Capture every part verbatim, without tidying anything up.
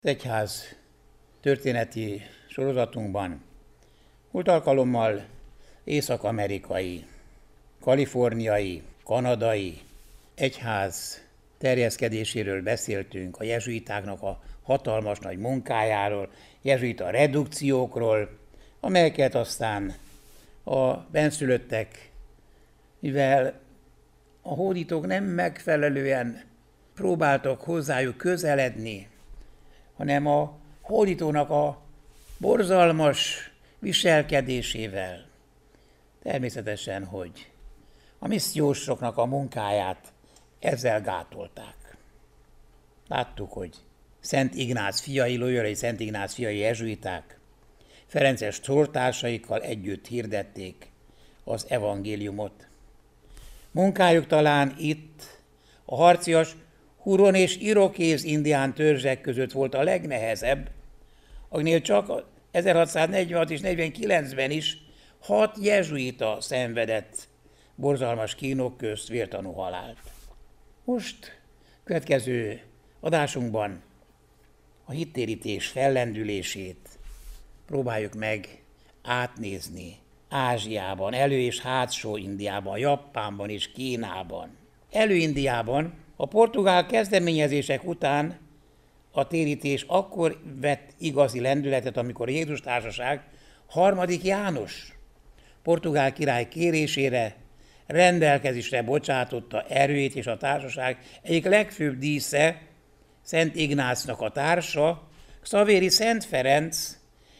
Az egyház történeti sorozatunkban múlt alkalommal észak-amerikai, kaliforniai, kanadai egyház terjeszkedéséről beszéltünk, a jezsuitáknak a hatalmas nagy munkájáról, jezsuita redukciókról, amelyeket aztán a benszülöttek, mivel a hódítók nem megfelelően próbáltak hozzájuk közeledni, hanem a hódítónak a borzalmas viselkedésével, természetesen, hogy a missziósoknak a munkáját ezzel gátolták. Láttuk, hogy Szent Ignác fiai, loyolai Szent Ignác fiai jezsuiták ferences sortársaikkal együtt hirdették az evangéliumot. Munkájuk talán itt a harcias Huron és Irokéz indián törzsek között volt a legnehezebb, akinél csak ezerhatszáznegyvenhat és negyvenkilencben is hat jezsuita szenvedett borzalmas kínok közt vértanú halált. Most következő adásunkban a hittérítés fellendülését próbáljuk meg átnézni Ázsiában, elő- és hátsó Indiában, Japánban és Kínában. Elő-Indiában a portugál kezdeményezések után a térítés akkor vett igazi lendületet, amikor a Jézus Társaság harmadik János portugál király kérésére rendelkezésre bocsátotta erőt, és a társaság egyik legfőbb dísze, Szent Ignácnak a társa, Xavéri Szent Ferenc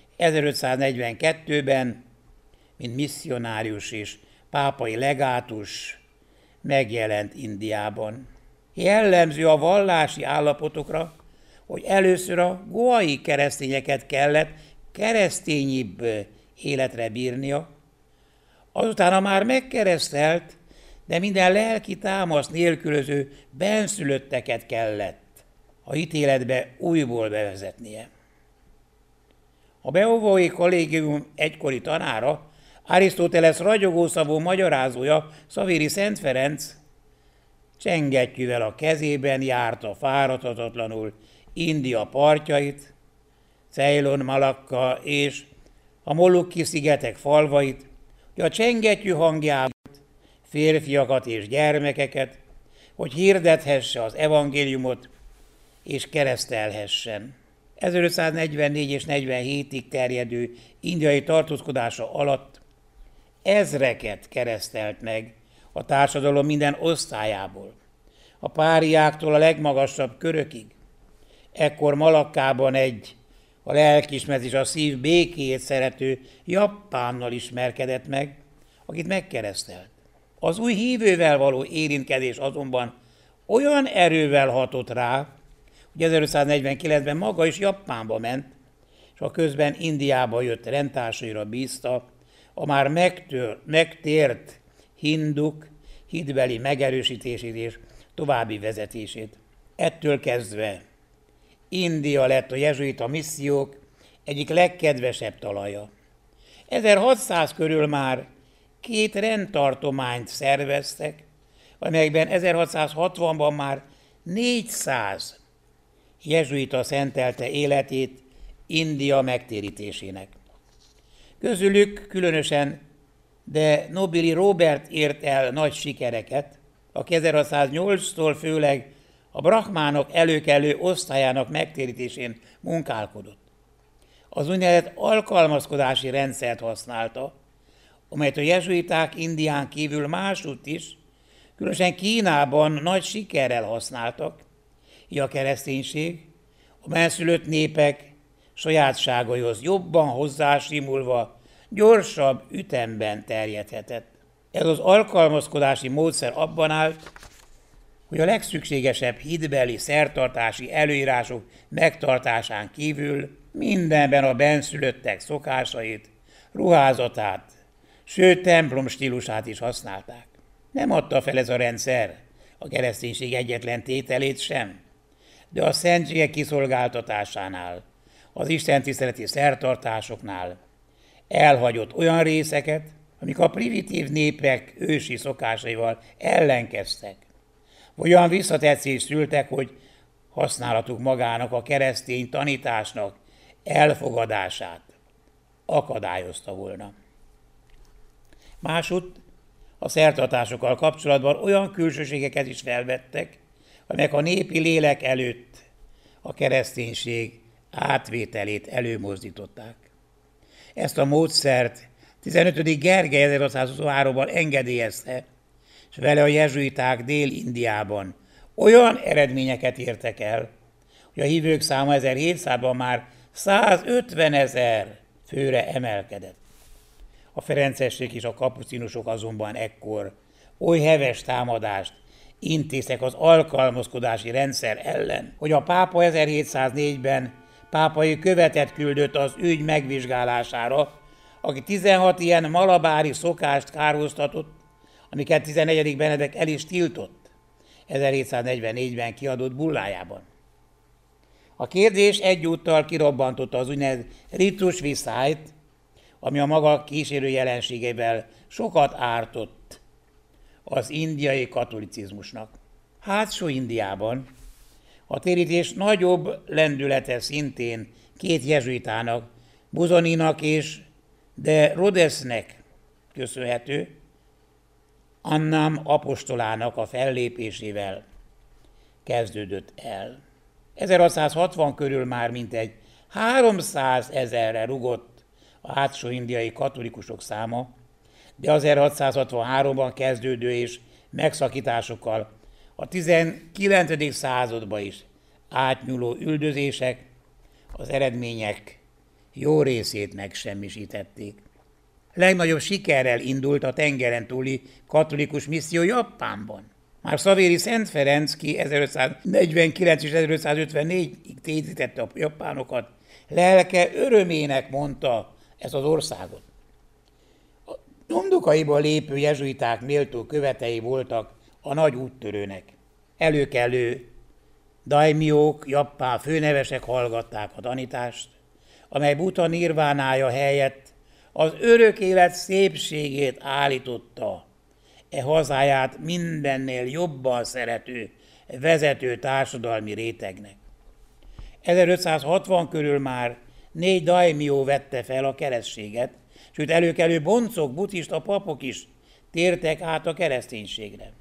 ezerötszáznegyvenkettőben, mint misszionárius és pápai legátus megjelent Indiában. Jellemző a vallási állapotokra, hogy először a goai keresztényeket kellett keresztényibb életre bírnia, azután a már megkeresztelt, de minden lelki támasz nélkülöző benszülötteket kellett a hitéletbe újból bevezetnie. A Beovói Kollégium egykori tanára, Arisztoteles ragyogószavú magyarázója, Xavéri Szent Ferenc csengettyűvel a kezében járta fáradhatatlanul India partjait, Ceylon, Malakka és a Molukki szigetek falvait, hogy a csengettyű hangjával férfiakat és gyermekeket, hogy hirdethesse az evangéliumot és keresztelhessen. ezerötszáznegyvennégy és negyvenhétig terjedő indiai tartózkodása alatt ezreket keresztelt meg a társadalom minden osztályából, a páriáktól a legmagasabb körökig. Ekkor Malakkában egy a lelkismert és a szív békéjét szerető japánnal ismerkedett meg, akit megkeresztelt. Az új hívővel való érintkezés azonban olyan erővel hatott rá, hogy ezerötszáznegyvenkilencben maga is Japánba ment, és a közben Indiába jött rendtársaira bízta a már megtör, megtért hinduk hitbeli megerősítését és további vezetését. Ettől kezdve India lett a jezsuita missziók egyik legkedvesebb talaja. ezerhatszáz körül már két rendtartományt szerveztek, amelyekben ezerhatszázhatvanban már négyszáz jezsuita szentelte életét India megtérítésének. Közülük különösen de Nobili Robert ért el nagy sikereket, aki ezerhatszáznyolctól főleg a brahmánok előkelő osztályának megtérítésén munkálkodott. Az úgynevezett alkalmazkodási rendszert használta, amelyet a jezsuiták Indián kívül másutt is, különösen Kínában nagy sikerrel használtak, így a kereszténység a benszülött népek sajátságaihoz jobban hozzásimulva gyorsabb ütemben terjedhetett. Ez az alkalmazkodási módszer abban állt, hogy a legszükségesebb hitbeli szertartási előírások megtartásán kívül mindenben a benszülöttek szokásait, ruházatát, sőt templom stílusát is használták. Nem adta fel ez a rendszer a kereszténység egyetlen tételét sem, de a szentségek kiszolgáltatásánál, az istentiszteleti szertartásoknál elhagyott olyan részeket, amik a primitív népek ősi szokásaival ellenkeztek. Olyan visszatetszést szültek, hogy használatuk magának a keresztény tanításnak elfogadását akadályozta volna. Másutt a szertartásokkal kapcsolatban olyan külsőségeket is felvettek, amelyek a népi lélek előtt a kereszténység átvételét előmozdították. Ezt a módszert tizenötödik Gergely ezerhatszázhuszonháromban engedélyezte, és vele a jezsuiták Dél-Indiában olyan eredményeket értek el, hogy a hívők száma ezerhétszázban már százötvenezer főre emelkedett. A ferencesek és a kapucinusok azonban ekkor oly heves támadást intéztek az alkalmazkodási rendszer ellen, hogy a pápa ezerhétszáznégyben pápai követet küldött az ügy megvizsgálására, aki tizenhat ilyen malabári szokást kárhoztatott, amiket tizennegyedik Benedek el is tiltott ezerhétszáznegyvennégyben kiadott bullájában. A kérdés egyúttal kirobbantotta az úgynevezett ritus viszályt, ami a maga kísérő jelenségeivel sokat ártott az indiai katolicizmusnak. Hátsó Indiában a térítés nagyobb lendülete szintén két jezsuitának, Buzoninak és de Rodesnek köszönhető, Annam apostolának a fellépésével kezdődött el. ezerhatszázhatvan körül már mintegy háromszázezerre rugott a hátsó indiai katolikusok száma, de ezerhatszázhatvanháromban kezdődő és megszakításokkal a tizenkilencedik századba is átnyúló üldözések az eredmények jó részét megsemmisítették. Legnagyobb sikerrel indult a tengeren túli katolikus misszió Japánban. Már Szavéri Szent Ferenc, ki ezerötszáznegyvenkilenc és ezerötszázötvennégyig tézítette a japánokat, lelke örömének mondta ezt az országot. A nyomdokaiba lépő jezsuiták méltó követei voltak a nagy úttörőnek. Előkelő daimjók, japán főnevesek hallgatták a tanítást, amely Buddha nirvánája helyett az örök élet szépségét állította e hazáját mindennél jobban szerető vezető társadalmi rétegnek. ezerötszázhatvan körül már négy daimjó vette fel a keresztséget, sőt előkelő boncok, buddhista papok is tértek át a kereszténységre.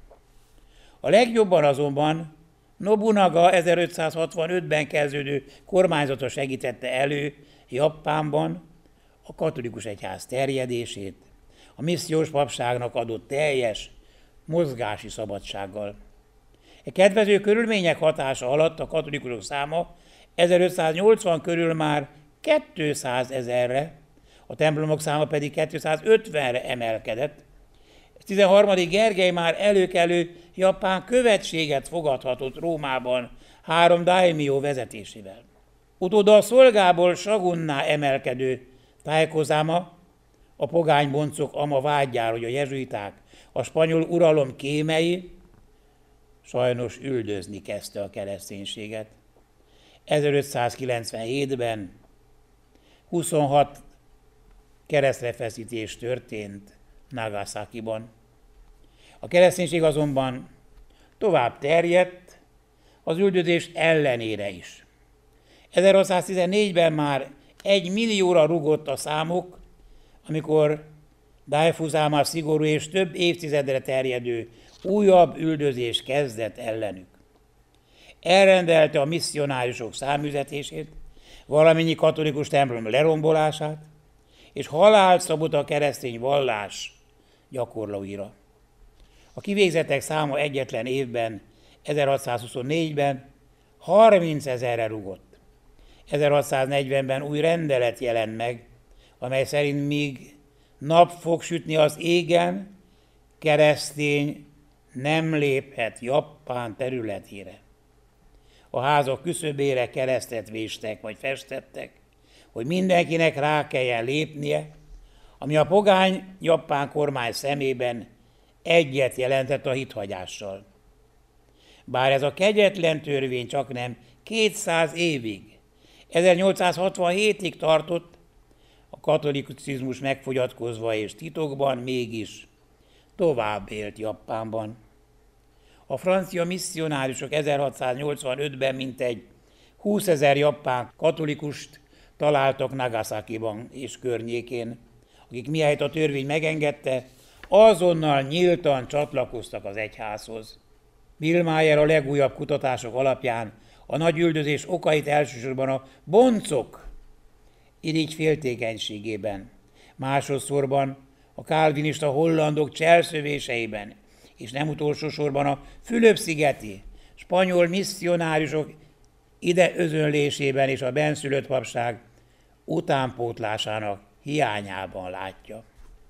A legjobban azonban Nobunaga ezerötszázhatvanötben kezdődő kormányzata segítette elő Japánban a katolikus egyház terjedését, a missziós papságnak adott teljes mozgási szabadsággal. E kedvező körülmények hatása alatt a katolikusok száma ezerötszáznyolcvan körül már kétszázezerre, a templomok száma pedig kétszázötvenre emelkedett. tizenharmadik Gergely már előkelő japán követséget fogadhatott Rómában három daimjó vezetésével. Utóda a szolgából sagunná emelkedő Taekozama, a pogány boncok ama vágyára, hogy a jezsuiták, a spanyol uralom kémei, sajnos üldözni kezdte a kereszténységet. ezerötszázkilencvenhétben huszonhat keresztrefeszítés történt Nagasakiban. A kereszténység azonban tovább terjedt az üldözés ellenére is. ezerhatszáztizennégyben már egy millióra rugott a számuk, amikor Daifusama szigorú és több évtizedre terjedő újabb üldözés kezdett ellenük. Elrendelte a misszionáriusok száműzetését, valamennyi katolikus templom lerombolását, és halált szabott a keresztény vallás gyakorlóira. A kivégzettek száma egyetlen évben, ezerhatszázhuszonnégyben harmincezerre rugott. ezerhatszáznegyvenben új rendelet jelent meg, amely szerint míg nap fog sütni az égen, keresztény nem léphet Japán területére. A házak küszöbére keresztet véstek vagy festettek, hogy mindenkinek rá kelljen lépnie, ami a pogány japán kormány szemében egyet jelentett a hithagyással. Bár ez a kegyetlen törvény csaknem kétszáz évig, ezernyolcszázhatvanhétig tartott, a katolicizmus megfogyatkozva és titokban mégis tovább élt Japánban. A francia misszionáriusok ezerhatszáznyolcvanötben mintegy húszezer japán katolikust találtak Nagasakiban és környékén, akik mihelyt a törvény megengedte, azonnal nyíltan csatlakoztak az egyházhoz. Billmeyer a legújabb kutatások alapján a nagy üldözés okait elsősorban a boncok irigyféltékenységében, másodszorban a kálvinista hollandok cselszövéseiben, és nem utolsó sorban a Fülöp-szigeti spanyol misszionáriusok ide özönlésében és a benszülött papság utánpótlásának hiányában látja.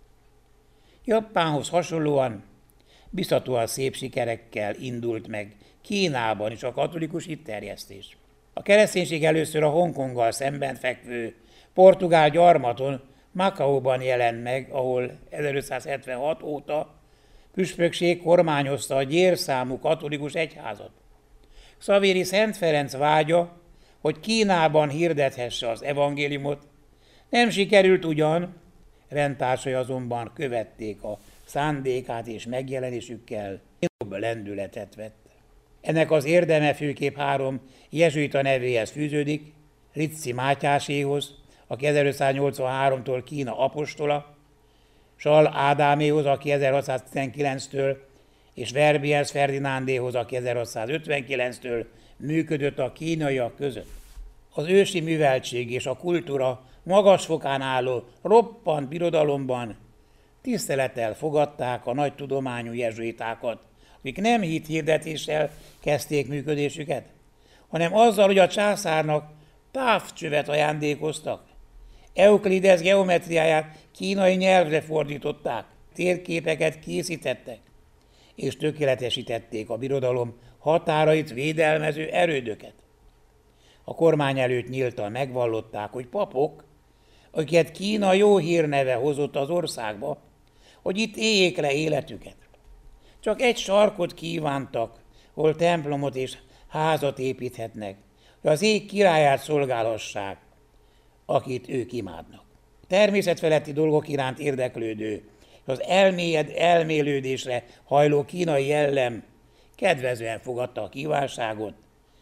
Japánhoz hasonlóan biztatóan szép sikerekkel indult meg Kínában is a katolikus hitterjesztés. A kereszténység először a Hongkonggal szemben fekvő portugál gyarmaton, Macaóban jelent meg, ahol ezerötszázhetvenhat óta püspökség kormányozta a gyérszámú katolikus egyházat. Xavéri Szent Ferenc vágya, hogy Kínában hirdethesse az evangéliumot, nem sikerült ugyan, rendtársai azonban követték a szándékát és megjelenésükkel jobb lendületet vett. Ennek az érdeme főképp három jezsuita nevéhez fűződik, Ricci Mátyáséhoz, aki ezerötszáznyolcvanháromtól Kína apostola, Sal Ádáméhoz, aki ezerhatszáztizenkilenctől, és Verbiers Ferdinándéhoz, aki ezerhatszázötvenkilenctől működött a kínaiak között. Az ősi műveltség és a kultúra magas fokán álló roppant birodalomban tisztelettel fogadták a nagy tudományú jezsuitákat, akik nem hithirdetéssel kezdték működésüket, hanem azzal, hogy a császárnak távcsövet ajándékoztak. Euklides geometriáját kínai nyelvre fordították, térképeket készítettek, és tökéletesítették a birodalom határait védelmező erődöket. A kormány előtt nyíltan megvallották, hogy papok, akiket Kína jó hírneve hozott az országba, hogy itt éljék le életüket. Csak egy sarkot kívántak, hol templomot és házat építhetnek, hogy az ég királyát szolgálhassák, akit ők imádnak. Természetfeletti dolgok iránt érdeklődő, és az elmélyed elmélődésre hajló kínai jellem kedvezően fogadta a kívánságot.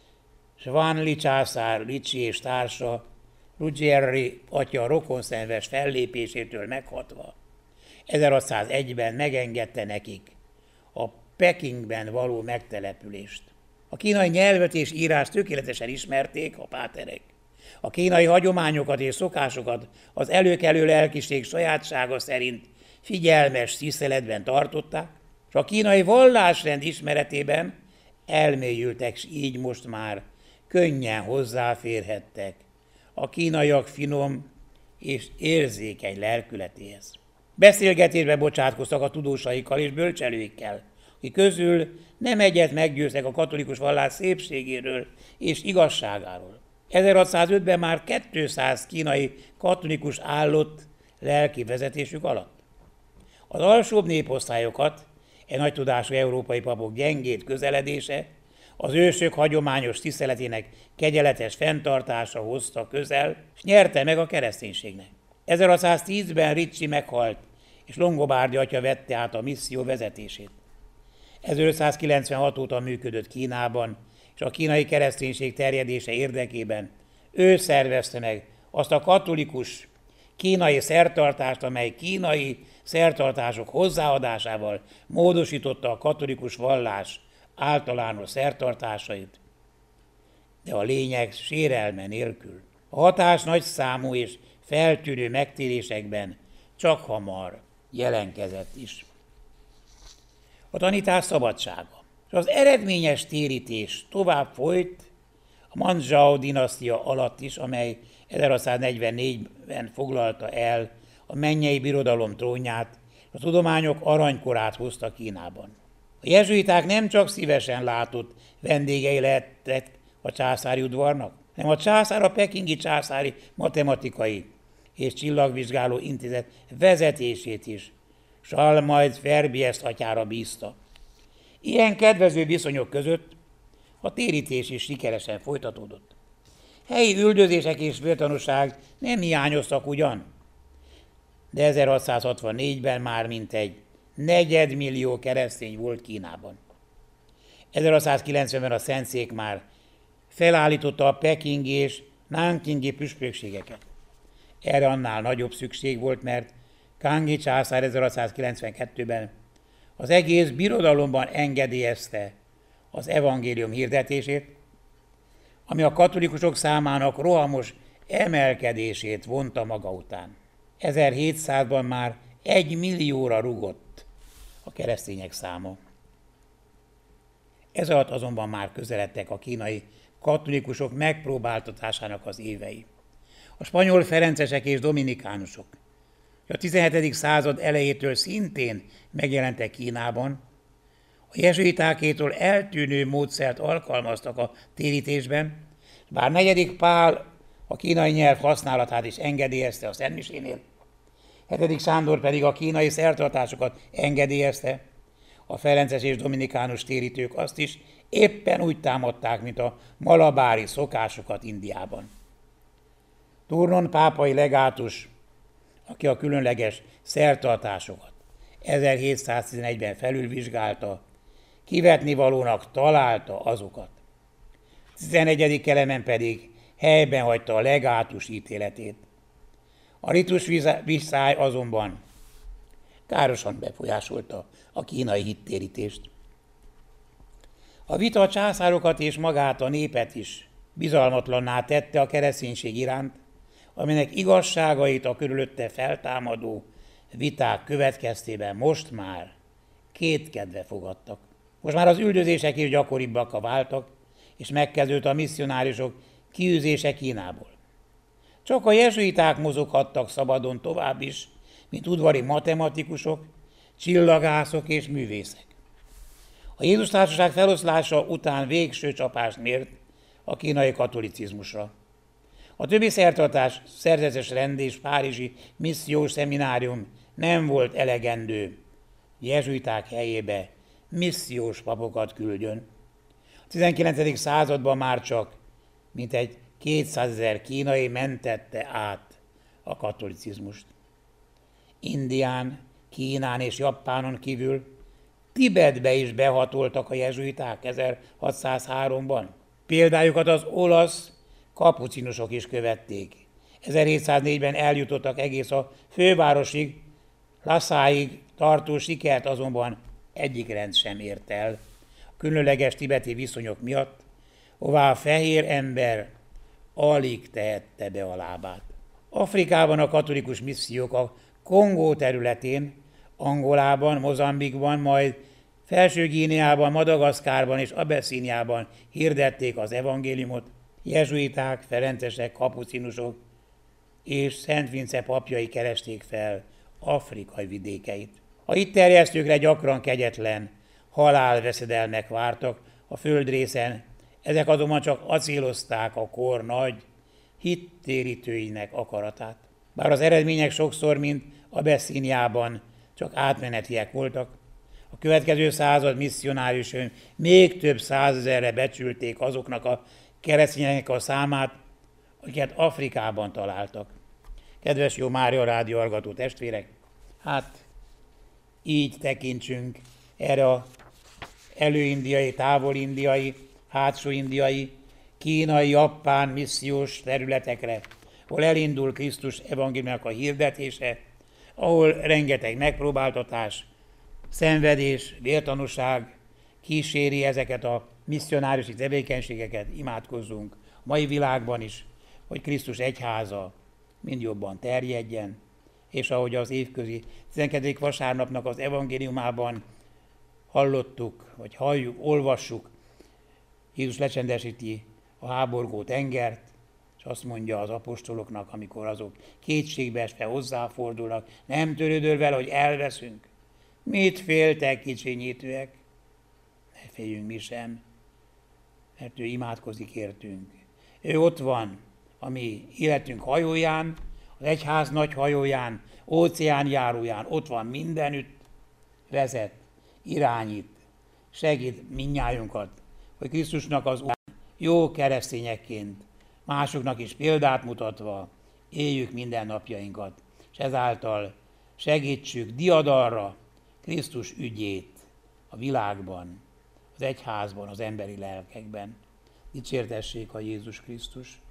Svanli császár, Ricci és társa Ruggieri atya rokonszenves fellépésétől meghatva ezerhatszázegyben megengedte nekik a Pekingben való megtelepülést. A kínai nyelvet és írást tökéletesen ismerték a páterek. A kínai hagyományokat és szokásokat az előkelő lelkiség sajátsága szerint figyelmes tiszteletben tartották, és a kínai vallásrend ismeretében elmélyültek, s így most már könnyen hozzáférhettek a kínaiak finom és érzékeny lelkületéhez. Beszélgetésbe bocsátkoztak a tudósaikkal és bölcselőikkel, akik közül nem egyet meggyőztek a katolikus vallás szépségéről és igazságáról. ezerhatszázötben már kétszáz kínai katolikus állott lelki vezetésük alatt. Az alsóbb néposztályokat e nagy tudású európai papok gyengét közeledése, az ősök hagyományos tiszteletének kegyeletes fenntartása hozta közel, és nyerte meg a kereszténységnek. ezerhatszáztízben Ricci meghalt, és Longobardi atya vette át a misszió vezetését. ezerötszázkilencvenhat óta működött Kínában, és a kínai kereszténység terjedése érdekében ő szervezte meg azt a katolikus kínai szertartást, amely kínai szertartások hozzáadásával módosította a katolikus vallás általános szertartásait, de a lényeg sérelme nélkül. A hatás nagy számú és feltűnő megtérésekben csak hamar jelenkezett is. A tanítás szabadsága. És az eredményes térítés tovább folyt a Manzsao dinasztia alatt is, amely ezerhatszáznegyvennégyben foglalta el a mennyei birodalom trónját, és a tudományok aranykorát hozta Kínában. A jezsuiták nem csak szívesen látott vendégei lehettek a császári udvarnak, hanem a császár a pekingi császári matematikai és csillagvizsgáló intézet vezetését is Sal majd Verbiers atyára bízta. Ilyen kedvező viszonyok között a térítés is sikeresen folytatódott. Helyi üldözések és vértanúság nem hiányoztak ugyan, de ezerhatszázhatvannégyben már mintegy negyedmillió keresztény volt Kínában. ezerhatszázkilencvenben a Szentszék már felállította a pekingi és nankingi püspökségeket. Erre annál nagyobb szükség volt, mert Kanghi császár ezerhatszázkilencvenkettőben az egész birodalomban engedélyezte az evangélium hirdetését, ami a katolikusok számának rohamos emelkedését vonta maga után. ezerhétszázban már egy millióra rugott a keresztények száma. Ez alatt azonban már közeledtek a kínai katolikusok megpróbáltatásának az évei. A spanyol ferencesek és dominikánusok a tizenhetedik század elejétől szintén megjelentek Kínában, a jezsuitákétól eltűnő módszert alkalmaztak a térítésben, bár negyedik Pál a kínai nyelv használatát is engedélyezte a szentmisénél, hetedik Sándor pedig a kínai szertartásokat engedélyezte, a ferences és dominikánus térítők azt is éppen úgy támadták, mint a malabári szokásokat Indiában. Tournon pápai legátus, aki a különleges szertartásokat ezerhétszáztizenegyben felülvizsgálta, kivetnivalónak találta azokat. tizennegyedik Kelemen pedig helyben hagyta a legátus ítéletét. A ritus visszály azonban károsan befolyásolta a kínai hittérítést. A vita a császárokat és magát a népet is bizalmatlanná tette a kereszténység iránt, aminek igazságait a körülötte feltámadó viták következtében most már kétkedve fogadtak. Most már az üldözések is gyakoribbak váltak, és megkezdődött a misszionáriusok kiűzése Kínából. Csak a jezsuiták mozoghattak szabadon tovább is, mint udvari matematikusok, csillagászok és művészek. A Jézus Társaság feloszlása után végső csapást mért a kínai katolicizmusra. A többi szertartás, szerzetes rend és párizsi missziós szeminárium nem volt elegendő, jezsuiták helyébe missziós papokat küldjön. A tizenkilencedik században már csak mintegy kétszázezer kínai mentette át a katolicizmust. Indián, Kínán és Japánon kívül Tibetbe is behatoltak a jezsuiták ezerhatszázháromban. Példájukat az olasz kapucinusok is követték. ezerhétszáznégyben eljutottak egész a fővárosig, Lhasáig tartó sikert azonban egyik rend sem ért el. A különleges tibeti viszonyok miatt, hová a fehér ember alig tehette be a lábát. Afrikában a katolikus missziók a Kongó területén, Angolában, Mozambikban, majd Felső-Guineában, Madagaszkárban és Abeszíniában hirdették az evangéliumot, jezsuiták, ferencesek, kapucinusok és Szent Vince papjai keresték fel afrikai vidékeit. A itt terjesztőkre gyakran kegyetlen halálveszedelmek vártak a földrészen, ezek azonban csak acélozták a kor nagy hittérítőinek akaratát. Bár az eredmények sokszor, mint Abeszíniában, csak átmenetiek voltak, a következő század misszionáriusai még több százezerre becsülték azoknak a keresztényeknek a számát, akiket Afrikában találtak. Kedves jó Mária rádió hallgató testvérek, hát így tekintsünk erre a előindiai, távolindiai, hátsó-indiai, kínai, japán missziós területekre, ahol elindul Krisztus evangéliumának a hirdetése, ahol rengeteg megpróbáltatás, szenvedés, vértanúság kíséri ezeket a misszionáriusi tevékenységeket, imádkozzunk a mai világban is, hogy Krisztus egyháza mind jobban terjedjen, és ahogy az évközi tizenkettedik vasárnapnak az evangéliumában hallottuk, vagy halljuk, olvassuk, Jézus lecsendesíti a háborgó tengert, és azt mondja az apostoloknak, amikor azok kétségbeesve hozzáfordulnak, nem törődöl vele, hogy elveszünk. Mit féltek, kicsinyítőek? Ne féljünk mi sem, mert ő imádkozik értünk. Ő ott van a mi életünk hajóján, az egyház nagy hajóján, óceánjáróján, ott van mindenütt, vezet, irányít, segít mindnyájunkat, hogy Krisztusnak az útján jó keresztényekként, másoknak is példát mutatva éljük mindennapjainkat, és ezáltal segítsük diadalra Krisztus ügyét a világban, az egyházban, az emberi lelkekben. Dicsértessék a Jézus Krisztus!